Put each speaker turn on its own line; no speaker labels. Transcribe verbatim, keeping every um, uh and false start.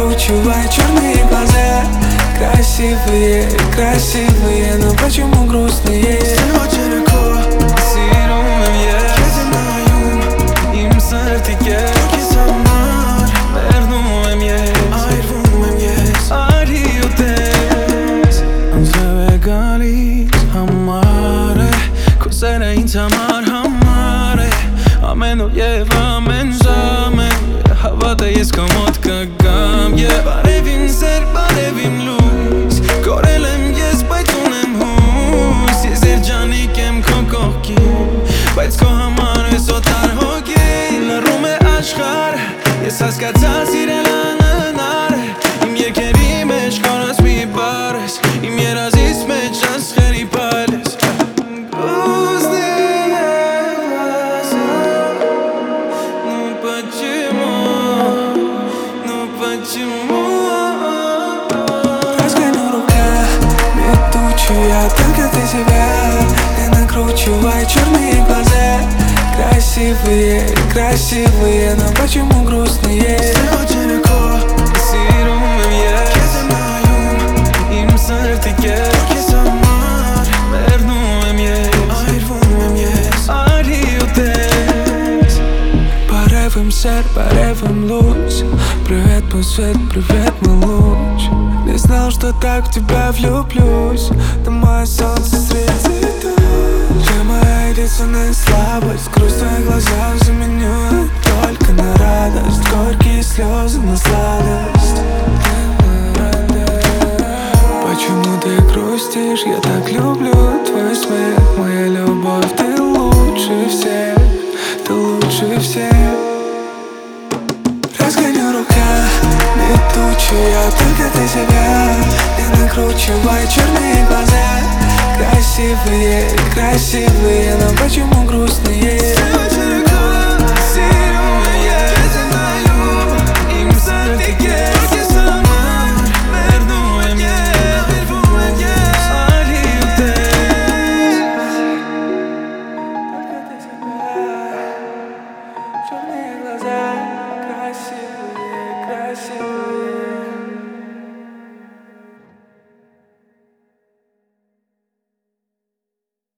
накручивай черные глаза. Красивые, красивые, но почему грустные?
Очень легко
Serum
Im sărtike
samar
Merdum mies
Ayrılmam yes
Ariutes Înțeleg galis amare Cos'era intamar hamare Ameno jeva menzame Havata jes kamot kagam Je barevim ser, barevim luz Korelem jes bajtunem hus Jezer gjani kem kokoki Bajt ko hamare sotar hoki Në rume ashkar Jesas ka casire në nare Im je keri me shkonës mi bares Im je razis me qas keri pales Gusti e vasa Nu pëqimo Nu pëqimo
Разгони рука, летучую, я только для тебя. Не накручивай черные глаза. Красивые, красивые, но почему грустные?
Очень легко
Serum
Im sărtike
samar
Merdum mies
Ayrılmam yes
Ariutes
Порывом сэр, порывом луч. Привет, мой свет, привет, мой луч. Не знал, что так в тебя влюблюсь. Ты мое солнце среди туч. Я моя единственная слабость. Грусть в твоих глазах заменю только на радость. Горькие слезы на сладость. Почему ты грустишь? Я так люблю твой смех. Моя любовь, ты лучше всех. Ты лучше всех. Разгони рука, летучую, я только для тебя. Не накручивай черные глаза. Красивые, красивые, но почему грустные?